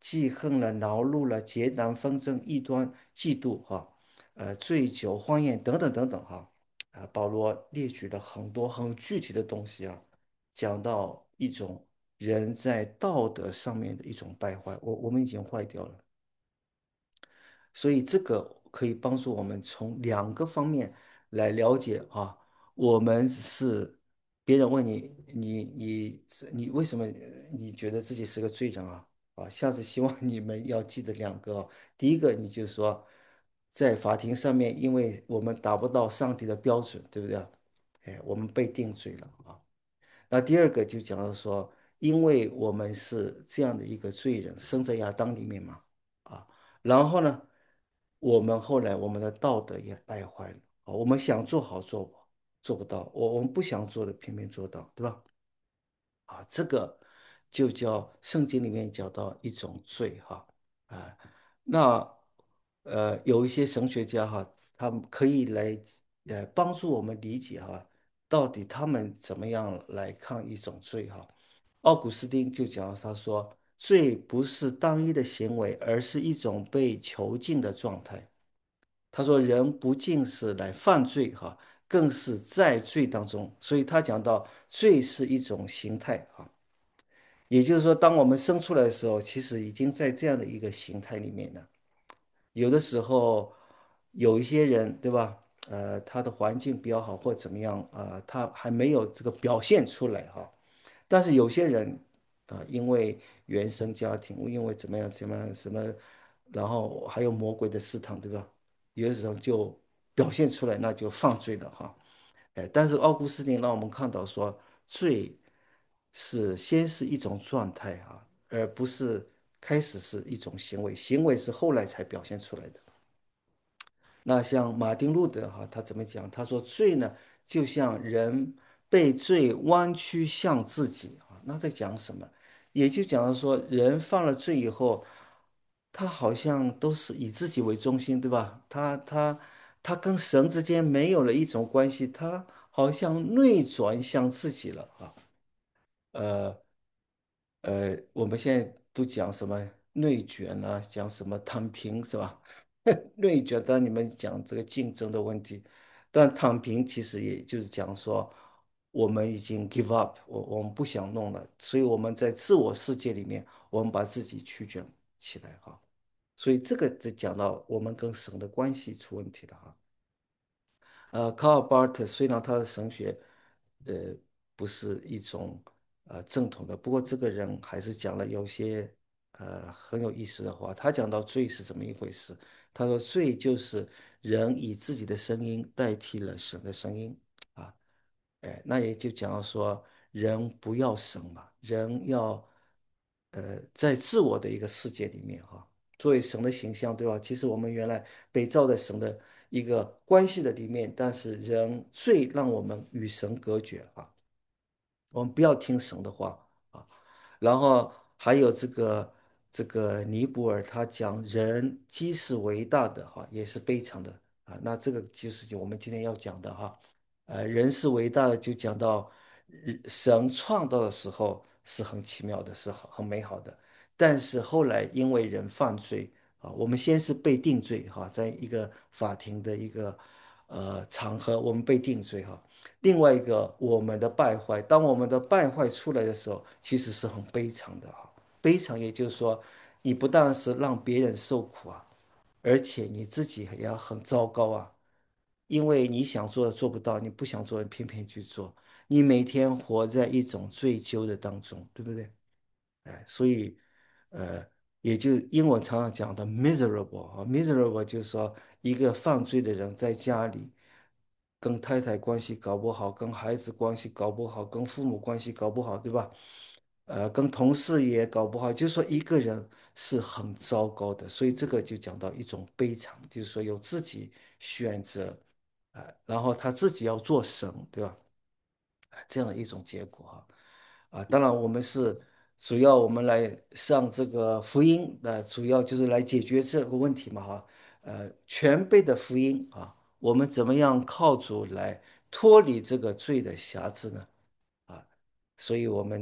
Speaker 1: 记恨了、恼怒了、结党纷争、异端、嫉妒哈，呃，醉酒、荒宴等等等等哈，啊，保罗列举了很多很具体的东西啊，讲到一种人在道德上面的一种败坏，我我们已经坏掉了。所以这个可以帮助我们从两个方面来了解啊，我们是别人问你，你你你为什么呃你觉得自己是个罪人啊？啊，下次希望你们要记得两个哦，第一个你就说，在法庭上面，因为我们达不到上帝的标准，对不对啊？哎，我们被定罪了啊。那第二个就讲到说，因为我们是这样的一个罪人，生在亚当里面嘛，啊，然后呢，我们后来我们的道德也败坏了，啊，我们想做好做不做不到，我我们不想做的偏偏做到，对吧？啊，这个就叫圣经里面讲到一种罪哈，啊，那呃有一些神学家哈，他们可以来呃帮助我们理解哈，到底他们怎么样来看一种罪哈。奥古斯丁就讲，他说，罪不是单一的行为，而是一种被囚禁的状态。他说，人不仅是来犯罪哈，更是在罪当中。所以他讲到，罪是一种形态哈。也就是说，当我们生出来的时候，其实已经在这样的一个形态里面了。有的时候，有一些人，对吧？呃，他的环境比较好，或者怎么样，啊、他还没有这个表现出来哈。但是有些人，啊、因为原生家庭，因为怎么样怎么样什么，然后还有魔鬼的试探，对吧？有的时候就表现出来，那就犯罪了哈。哎，但是奥古斯丁让我们看到说，罪是先是一种状态啊，而不是开始是一种行为，行为是后来才表现出来的。那像马丁路德哈，他怎么讲？他说罪呢，就像人被罪弯曲向自己啊。那在讲什么？也就讲到说，人犯了罪以后，他好像都是以自己为中心，对吧？他他他跟神之间没有了一种关系，他好像内转向自己了啊。呃呃，我们现在都讲什么内卷啊，讲什么躺平是吧？内卷，当然你们讲这个竞争的问题，但躺平其实也就是讲说，我们已经 give up，我我们不想弄了，所以我们在自我世界里面，我们把自己曲卷起来哈。所以这个就讲到我们跟神的关系出问题了哈。呃，卡尔巴特虽然他的神学，呃，不是一种呃正统的，不过这个人还是讲了有些呃很有意思的话。他讲到罪是怎么一回事？他说罪就是人以自己的声音代替了神的声音啊。哎，那也就讲到说，人不要神嘛，人要呃在自我的一个世界里面哈，作为神的形象，对吧？其实我们原来被造在神的一个关系的里面，但是人最让我们与神隔绝啊。我们不要听神的话啊。然后还有这个这个尼泊尔，他讲人既是伟大的哈，也是悲惨的啊。那这个就是我们今天要讲的哈。呃，人是伟大的，就讲到人神创造的时候是很奇妙的，是很很美好的。但是后来因为人犯罪啊，我们先是被定罪哈，在一个法庭的一个呃场合，我们被定罪哈。另外一个，我们的败坏，当我们的败坏出来的时候，其实是很悲惨的哈。悲惨，也就是说，你不但是让别人受苦啊，而且你自己也要很糟糕啊，因为你想做的做不到，你不想做的偏偏去做，你每天活在一种追究的当中，对不对？哎，所以，呃，也就英文常常讲的 miserable 啊，miserable 就是说一个犯罪的人在家里跟太太关系搞不好，跟孩子关系搞不好，跟父母关系搞不好，对吧？呃，跟同事也搞不好，就是说一个人是很糟糕的，所以这个就讲到一种悲惨，就是说有自己选择，啊、然后他自己要做神，对吧？这样的一种结果哈。啊，当然我们是主要我们来上这个福音，呃，主要就是来解决这个问题嘛哈。呃，全备的福音啊，我们怎么样靠主来脱离这个罪的辖制呢？啊，所以我们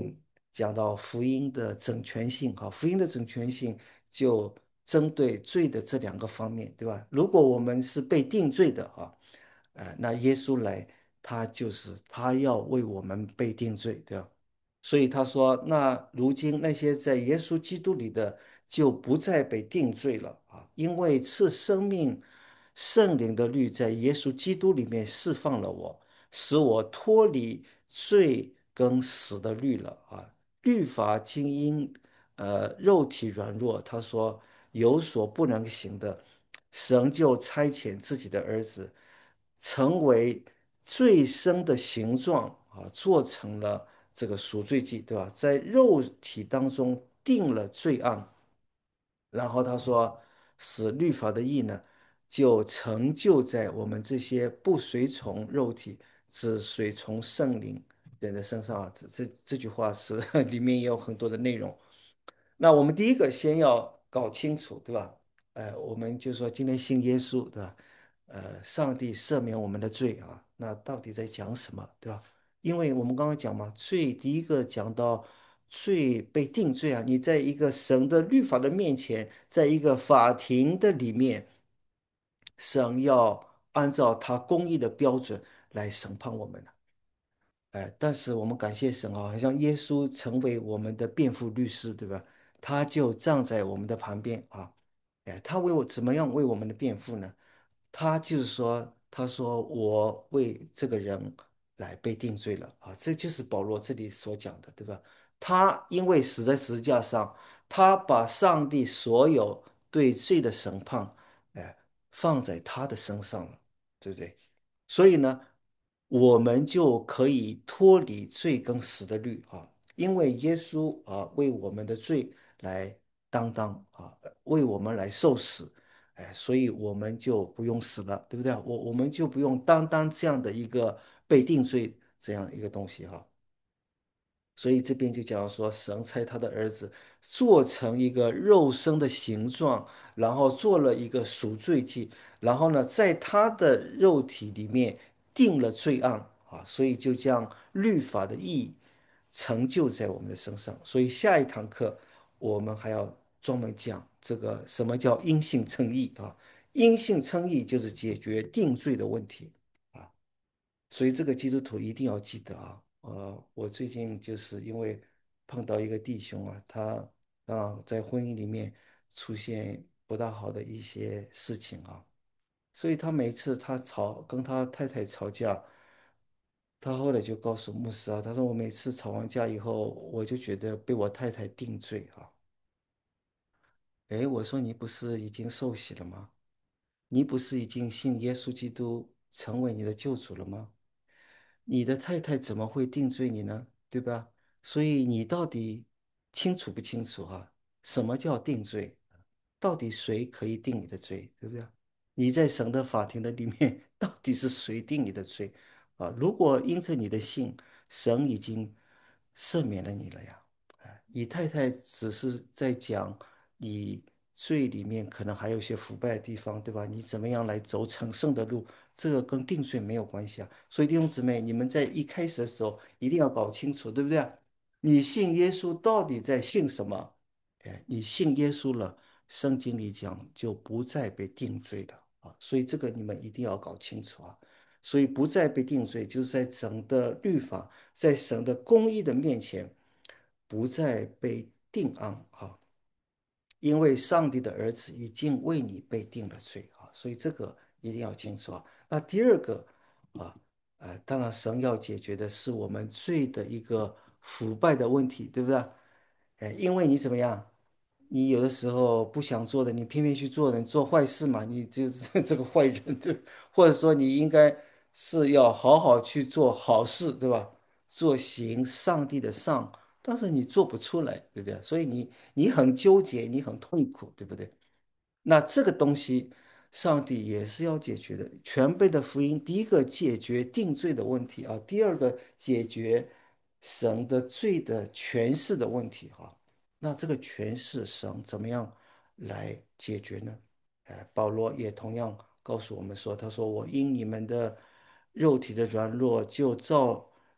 Speaker 1: 讲到福音的整全性，哈，福音的整全性就针对罪的这两个方面，对吧？如果我们是被定罪的，哈，呃，那耶稣来，他就是他要为我们被定罪，对吧？所以他说，那如今那些在耶稣基督里的，就不再被定罪了啊，因为赐生命圣灵的律在耶稣基督里面释放了我，使我脱离罪跟死的律了啊。律法精因呃肉体软弱，他说有所不能行的，神就差遣自己的儿子，成为最深的形状啊，做成了这个赎罪祭，对吧？在肉体当中定了罪案，然后他说，使律法的义呢，就成就在我们这些不随从肉体，只随从圣灵人的身上啊。这这这句话是里面也有很多的内容。那我们第一个先要搞清楚，对吧？呃，我们就说今天信耶稣，对吧？呃，上帝赦免我们的罪啊，那到底在讲什么，对吧？因为我们刚刚讲嘛，罪第一个讲到罪被定罪啊，你在一个神的律法的面前，在一个法庭的里面，神要按照他公义的标准来审判我们。哎，但是我们感谢神啊，好像耶稣成为我们的辩护律师，对吧？他就站在我们的旁边啊，哎，他为我怎么样为我们的辩护呢？他就是说，他说我为这个人来被定罪了啊，这就是保罗这里所讲的，对吧？他因为死在十字架上，他把上帝所有对罪的审判，哎，放在他的身上了，对不对？所以呢，我们就可以脱离罪跟死的律啊，因为耶稣啊为我们的罪来担当啊，为我们来受死，哎，所以我们就不用死了，对不对？我我们就不用担当这样的一个被定罪这样一个东西哈。所以这边就讲说，神差他的儿子做成一个肉身的形状，然后做了一个赎罪祭，然后呢，在他的肉体里面定了罪案啊，所以就将律法的意义成就在我们的身上。所以下一堂课我们还要专门讲这个什么叫因信称义啊？因信称义就是解决定罪的问题。啊。所以这个基督徒一定要记得啊，呃，我最近就是因为碰到一个弟兄啊，他啊在婚姻里面出现不大好的一些事情啊，所以他每次他吵跟他太太吵架，他后来就告诉牧师啊，他说我每次吵完架以后，我就觉得被我太太定罪啊。诶，我说你不是已经受洗了吗？你不是已经信耶稣基督成为你的救主了吗？你的太太怎么会定罪你呢？对吧？所以你到底清楚不清楚哈？什么叫定罪？到底谁可以定你的罪？对不对？你在神的法庭的里面，到底是谁定你的罪啊？如果因着你的信，神已经赦免了你了呀。你太太只是在讲你罪里面可能还有一些腐败的地方，对吧？你怎么样来走成圣的路，这个跟定罪没有关系啊。所以弟兄姊妹，你们在一开始的时候一定要搞清楚，对不对啊？你信耶稣到底在信什么？哎，你信耶稣了，圣经里讲就不再被定罪了啊。所以这个你们一定要搞清楚啊。所以不再被定罪，就是在神的律法，在神的公义的面前，不再被定案啊。因为上帝的儿子已经为你被定了罪啊，所以这个一定要清楚啊。那第二个啊，呃，当然神要解决的是我们罪的一个腐败的问题，对不对？哎，因为你怎么样？你有的时候不想做的，你偏偏去做的，你做坏事嘛，你就是这个坏人，对吧？或者说你应该是要好好去做好事，对吧？做行上帝的善，但是你做不出来，对不对？所以你你很纠结，你很痛苦，对不对？那这个东西，上帝也是要解决的。全备的福音，第一个解决定罪的问题啊，第二个解决神的罪的权势的问题哈。那这个权势神怎么样来解决呢？哎，保罗也同样告诉我们说，他说我因你们的肉体的软弱，就照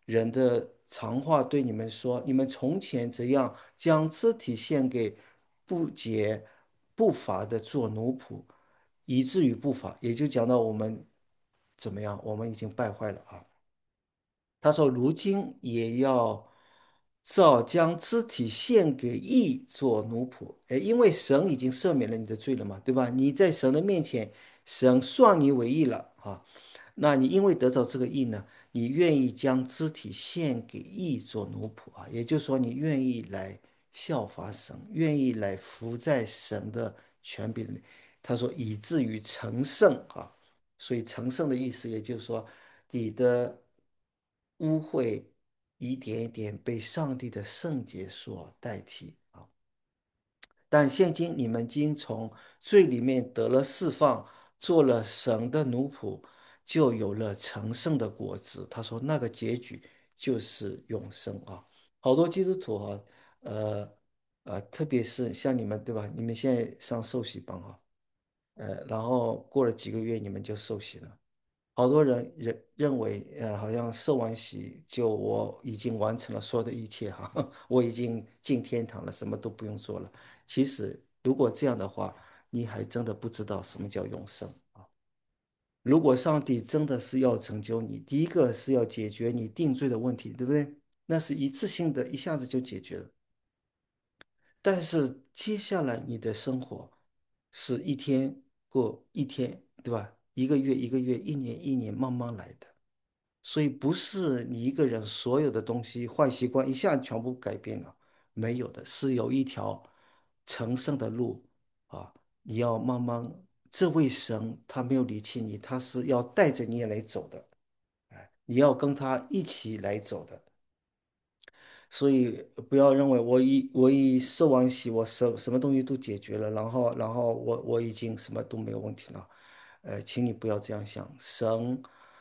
Speaker 1: 人的常话对你们说：你们从前怎样将肢体献给不洁不法的做奴仆，以至于不法。也就讲到我们怎么样，我们已经败坏了啊。他说：如今也要照将肢体献给义做奴仆。哎，因为神已经赦免了你的罪了嘛，对吧？你在神的面前，神算你为义了啊。那你因为得到这个义呢，你愿意将肢体献给义做奴仆啊，也就是说，你愿意来效法神，愿意来服在神的权柄里。他说，以至于成圣啊。所以成圣的意思，也就是说，你的污秽一点一点被上帝的圣洁所代替啊。但现今你们经从罪里面得了释放，做了神的奴仆，就有了成圣的果子。他说那个结局就是永生啊！好多基督徒啊，呃呃，特别是像你们对吧？你们现在上受洗班啊，呃，然后过了几个月你们就受洗了。好多人认认为，呃，好像受完洗就我已经完成了所有的一切哈，我已经进天堂了，什么都不用做了。其实，如果这样的话，你还真的不知道什么叫永生啊。如果上帝真的是要拯救你，第一个是要解决你定罪的问题，对不对？那是一次性的，一下子就解决了。但是接下来你的生活是一天过一天，对吧？一个月一个月，一年一年慢慢来的。所以不是你一个人所有的东西坏习惯一下全部改变了，没有的，是有一条成圣的路啊，你要慢慢，这位神他没有离弃你，他是要带着你来走的，哎，你要跟他一起来走的。所以不要认为我一我一受完洗，我什什么东西都解决了，然后然后我我已经什么都没有问题了，呃，请你不要这样想，神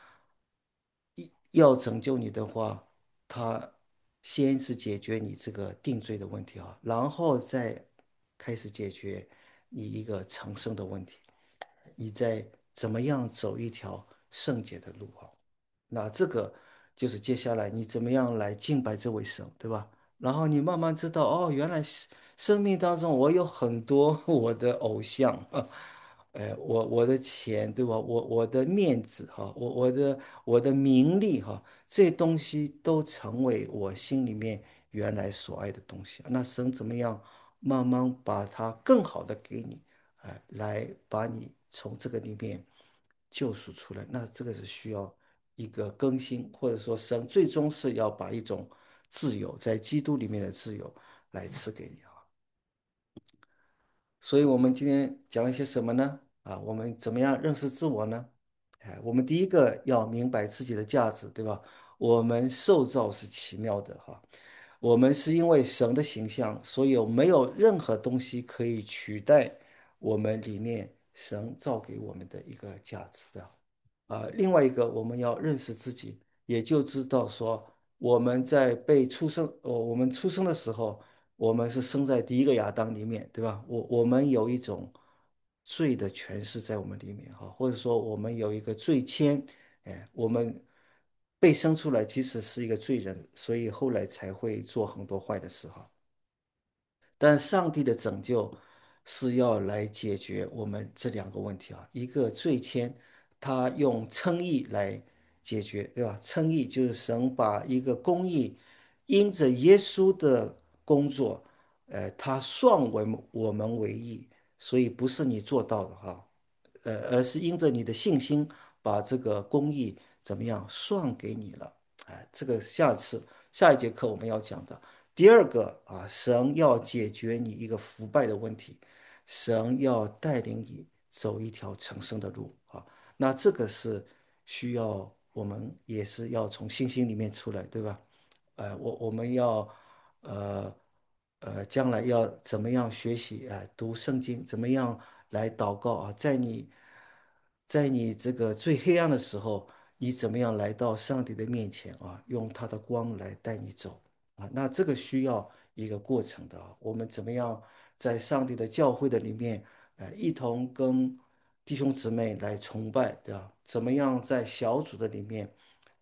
Speaker 1: 要拯救你的话，他先是解决你这个定罪的问题啊，然后再开始解决你一个长生的问题，你再怎么样走一条圣洁的路啊。那这个就是接下来你怎么样来敬拜这位神，对吧？然后你慢慢知道，哦，原来是生命当中我有很多我的偶像，呃，我我的钱，对吧？我我的面子哈，我我的我的名利哈，这些东西都成为我心里面原来所爱的东西。那神怎么样慢慢把它更好的给你，哎、来把你从这个里面救赎出来？那这个是需要一个更新，或者说神最终是要把一种自由，在基督里面的自由来赐给你啊。所以，我们今天讲了一些什么呢？啊，我们怎么样认识自我呢？哎，我们第一个要明白自己的价值，对吧？我们受造是奇妙的哈，我们是因为神的形象，所以没有任何东西可以取代我们里面神造给我们的一个价值的。啊，另外一个我们要认识自己，也就知道说我们在被出生，呃，我们出生的时候，我们是生在第一个亚当里面，对吧？我我们有一种罪的权势在我们里面哈，或者说我们有一个罪愆，哎，我们被生出来其实是一个罪人，所以后来才会做很多坏的事哈。但上帝的拯救是要来解决我们这两个问题啊，一个罪愆，他用称义来解决，对吧？称义就是神把一个公义因着耶稣的工作，呃，他算为我们为义，所以不是你做到的哈，呃，而是因着你的信心把这个公义怎么样算给你了。哎，这个下次下一节课我们要讲的。第二个啊，神要解决你一个腐败的问题，神要带领你走一条成圣的路啊。那这个是需要我们也是要从信心里面出来，对吧？呃，我我们要呃呃，将来要怎么样学习啊、呃读圣经，怎么样来祷告啊？在你在你这个最黑暗的时候，你怎么样来到上帝的面前啊？用他的光来带你走啊？那这个需要一个过程的啊。我们怎么样在上帝的教会的里面，呃，一同跟弟兄姊妹来崇拜，对吧？怎么样在小组的里面？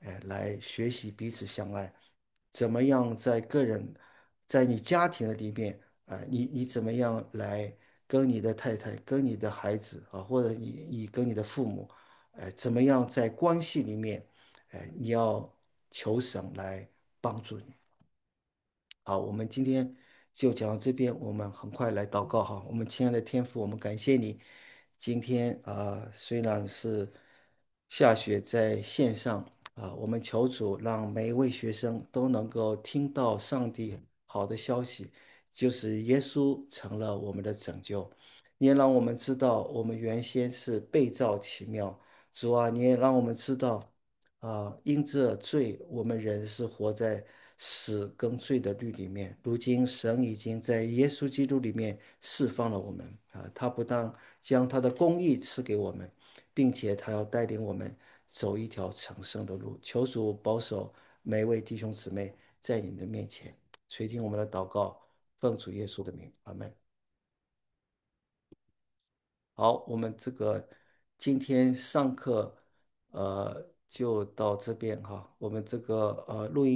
Speaker 1: 哎，来学习彼此相爱，怎么样在个人，在你家庭的里面，啊、你你怎么样来跟你的太太、跟你的孩子啊，或者你你跟你的父母，哎，怎么样在关系里面，哎，你要求神来帮助你。好，我们今天就讲到这边，我们很快来祷告哈。我们亲爱的天父，我们感谢你，今天啊、虽然是下雪在线上啊、我们求主让每一位学生都能够听到上帝好的消息，就是耶稣成了我们的拯救。你也让我们知道，我们原先是被造奇妙。主啊，你也让我们知道。啊，因这罪，我们人是活在死跟罪的律里面。如今神已经在耶稣基督里面释放了我们啊，他不但将他的公义赐给我们，并且他要带领我们走一条成圣的路。求主保守每位弟兄姊妹在你的面前垂听我们的祷告，奉主耶稣的名，阿门。好，我们这个今天上课，呃，就到这边哈。我们这个呃录音。